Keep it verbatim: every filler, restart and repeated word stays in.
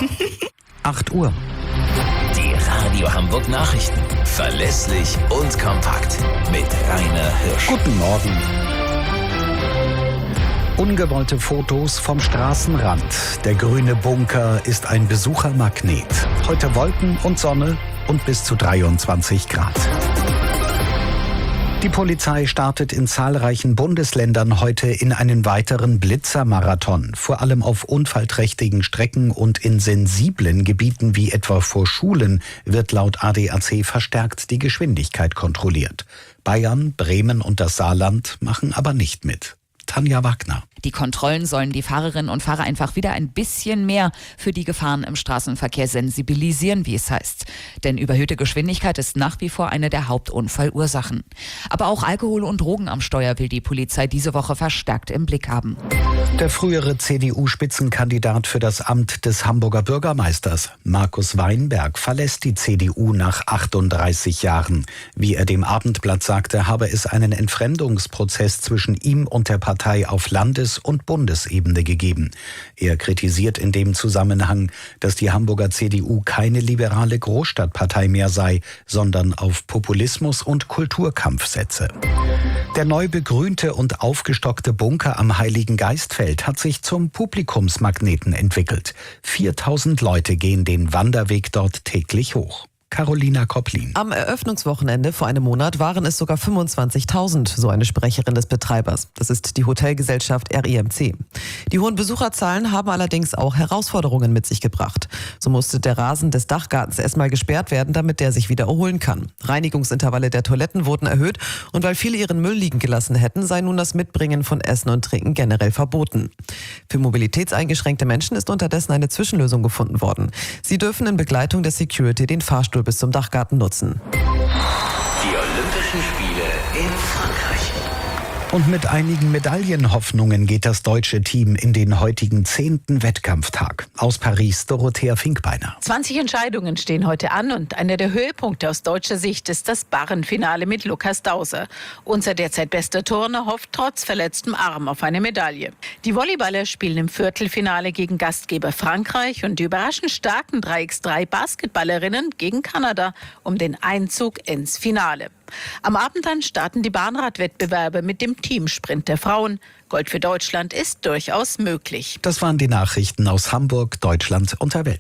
acht Uhr. Die Radio Hamburg Nachrichten. Verlässlich und kompakt. Mit Rainer Hirsch. Guten Morgen. Ungewollte Fotos vom Straßenrand. Der grüne Bunker ist ein Besuchermagnet. Heute Wolken und Sonne und bis zu dreiundzwanzig Grad. Die Polizei startet in zahlreichen Bundesländern heute in einen weiteren Blitzermarathon. Vor allem auf unfallträchtigen Strecken und in sensiblen Gebieten wie etwa vor Schulen wird laut A D A C verstärkt die Geschwindigkeit kontrolliert. Bayern, Bremen und das Saarland machen aber nicht mit. Tanja Wagner. Die Kontrollen sollen die Fahrerinnen und Fahrer einfach wieder ein bisschen mehr für die Gefahren im Straßenverkehr sensibilisieren, wie es heißt. Denn überhöhte Geschwindigkeit ist nach wie vor eine der Hauptunfallursachen. Aber auch Alkohol und Drogen am Steuer will die Polizei diese Woche verstärkt im Blick haben. Der frühere C D U-Spitzenkandidat für das Amt des Hamburger Bürgermeisters, Markus Weinberg, verlässt die C D U nach achtunddreißig Jahren. Wie er dem Abendblatt sagte, habe es einen Entfremdungsprozess zwischen ihm und der Partei auf Landes- und Bundesebene gegeben. Er kritisiert in dem Zusammenhang, dass die Hamburger C D U keine liberale Großstadtpartei mehr sei, sondern auf Populismus und Kulturkampf setze. Der neu begrünte und aufgestockte Bunker am Heiligen Geistfeld hat sich zum Publikumsmagneten entwickelt. viertausend Leute gehen den Wanderweg dort täglich hoch. Carolina Kopplin. Am Eröffnungswochenende vor einem Monat waren es sogar fünfundzwanzigtausend, so eine Sprecherin des Betreibers. Das ist die Hotelgesellschaft R I M C. Die hohen Besucherzahlen haben allerdings auch Herausforderungen mit sich gebracht. So musste der Rasen des Dachgartens erstmal gesperrt werden, damit der sich wieder erholen kann. Reinigungsintervalle der Toiletten wurden erhöht und weil viele ihren Müll liegen gelassen hätten, sei nun das Mitbringen von Essen und Trinken generell verboten. Für mobilitätseingeschränkte Menschen ist unterdessen eine Zwischenlösung gefunden worden. Sie dürfen in Begleitung der Security den Fahrstuhl bis zum Dachgarten nutzen. Die Olympischen Spiele in Frankreich. Und mit einigen Medaillenhoffnungen geht das deutsche Team in den heutigen zehnten Wettkampftag. Aus Paris, Dorothea Finkbeiner. zwanzig Entscheidungen stehen heute an und einer der Höhepunkte aus deutscher Sicht ist das Barrenfinale mit Lukas Dauser. Unser derzeit bester Turner hofft trotz verletztem Arm auf eine Medaille. Die Volleyballer spielen im Viertelfinale gegen Gastgeber Frankreich und die überraschend starken drei gegen drei Basketballerinnen gegen Kanada um den Einzug ins Finale. Am Abend dann starten die Bahnradwettbewerbe mit dem Teamsprint der Frauen. Gold für Deutschland ist durchaus möglich. Das waren die Nachrichten aus Hamburg, Deutschland und der Welt.